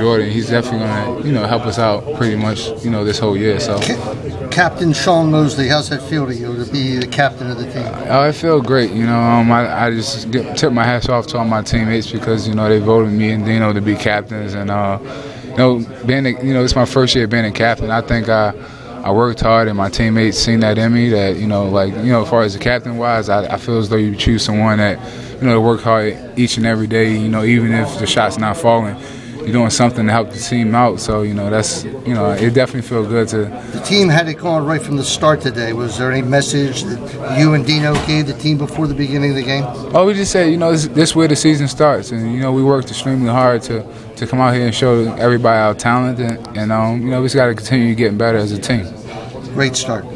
Jordan. He's definitely going to, help us out pretty much, this whole year. So, Captain Sean Mosley, how's that feel to you to be the captain of the team? I feel great. I just tip my hats off to all my teammates because they voted me and Dino to be captains, and it's my first year being a captain. I think I worked hard, and my teammates seen that in me. That as far as the captain wise, I feel as though you choose someone that to work hard each and every day. Even if the shot's not falling, you're doing something to help the team out. So that's it definitely feels good to. The team had it going right from the start today. Was there any message that you and Dino gave the team before the beginning of the game? Oh, we just said this is where the season starts, and we worked extremely hard to come out here and show everybody our talent, and we just got to continue getting better as a team. Great start.